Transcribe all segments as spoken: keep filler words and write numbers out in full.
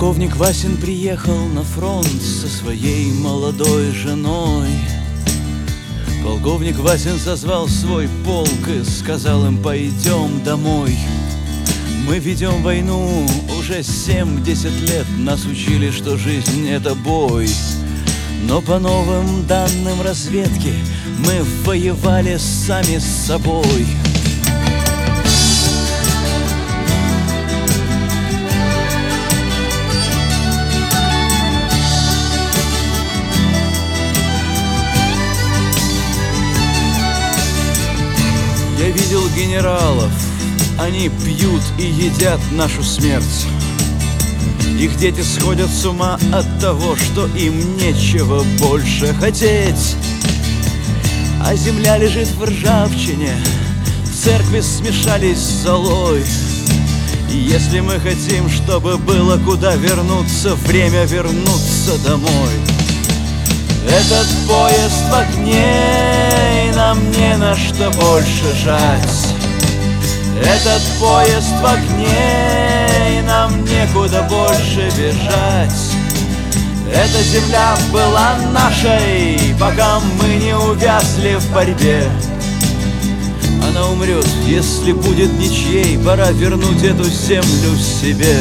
Полковник Васин приехал на фронт со своей молодой женой. Полковник Васин созвал свой полк и сказал им: пойдем домой. Мы ведем войну уже семьдесят лет, нас учили, что жизнь — это бой. Но по новым данным разведки мы воевали сами с собой. Я видел генералов, они пьют и едят нашу смерть. Их дети сходят с ума от того, что им нечего больше хотеть. А земля лежит в ржавчине, церкви смешались с золой. И если мы хотим, чтобы было куда вернуться, время вернуться домой. Этот поезд в огне, и нам не на что больше жать. Этот поезд в огне, и нам некуда больше бежать. Эта земля была нашей, пока мы не увязли в борьбе. Она умрет, если будет ничьей, пора вернуть эту землю себе.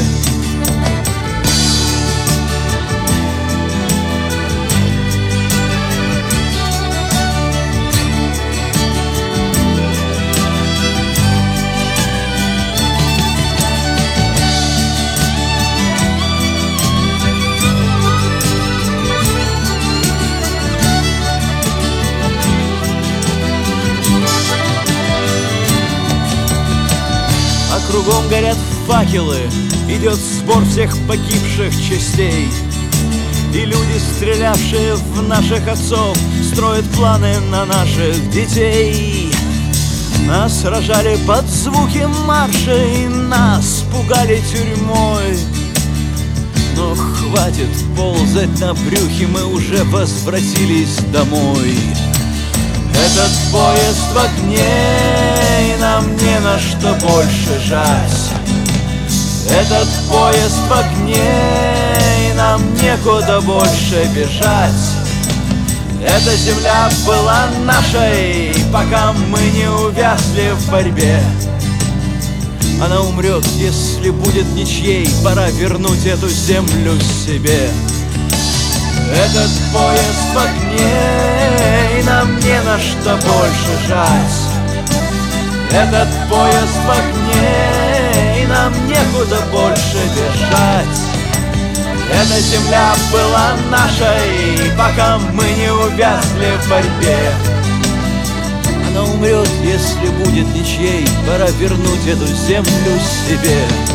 Кругом горят факелы, идет сбор всех погибших частей. И люди, стрелявшие в наших отцов, строят планы на наших детей. Нас сражали под звуки маршей, нас пугали тюрьмой. Но хватит ползать на брюхе, мы уже возвратились домой. Этот поезд в огне, и нам не на что больше жать. Этот поезд в огне, и нам некуда больше бежать. Эта земля была нашей, пока мы не увязли в борьбе. Она умрет, если будет ничьей, пора вернуть эту землю себе. Этот поезд в огне, и нам не на что больше жать. Этот поезд в огне, и нам некуда больше бежать. Эта земля была нашей, пока мы не увязли в борьбе. Она умрет, если будет ничьей, пора вернуть эту землю себе.